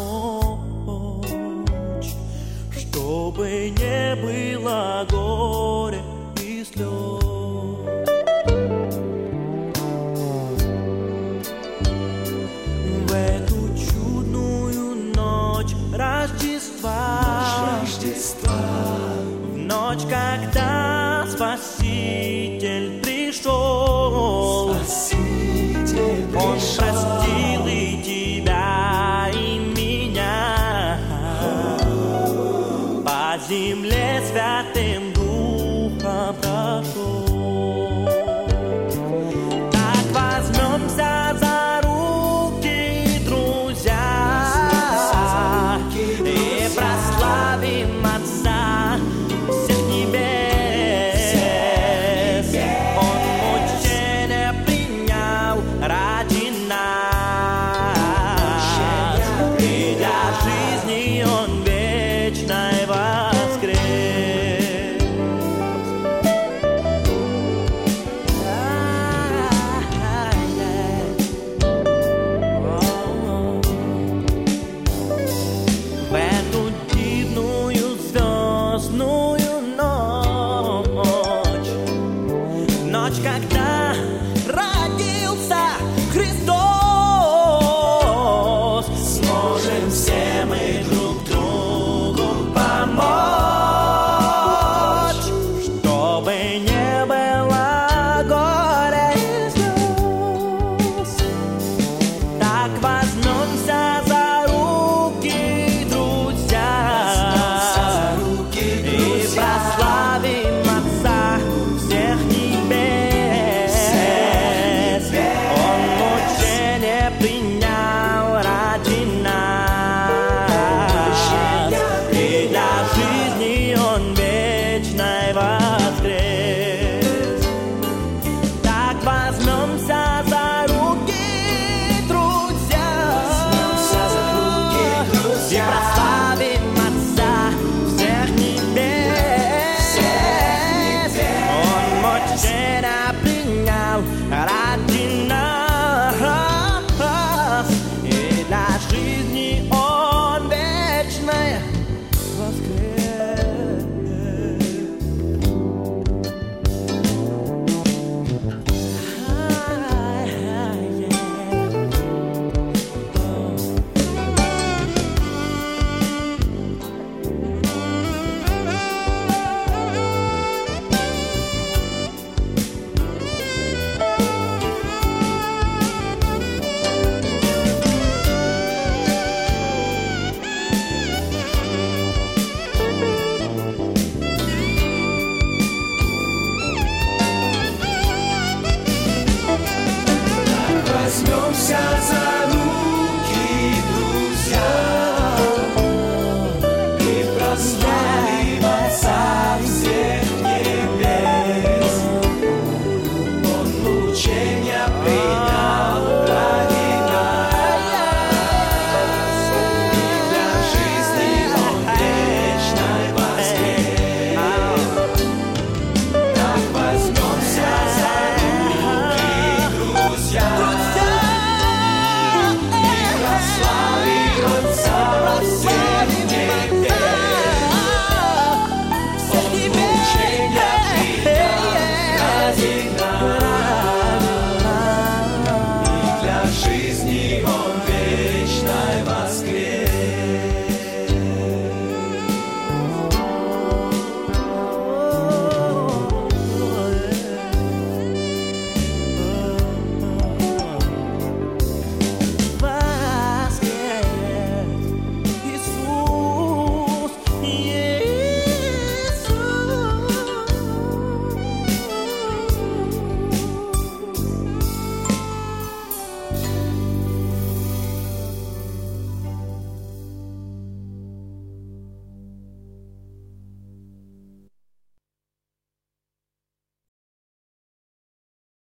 помочь, чтобы не было горя и слез. В эту чудную ночь Рождества, в ночь, когда Спаситель пришел, Он простил и тебя, и меня, по земле святым Духом прошел. Так возьмемся за руки, друзья, и прославим Отца всех небес. Он мучения принял ради нас, и для жизни Он вечной воскрес. В эту дивную звездную ночь, ночь, когда родился Христос, сможем все мы друг друга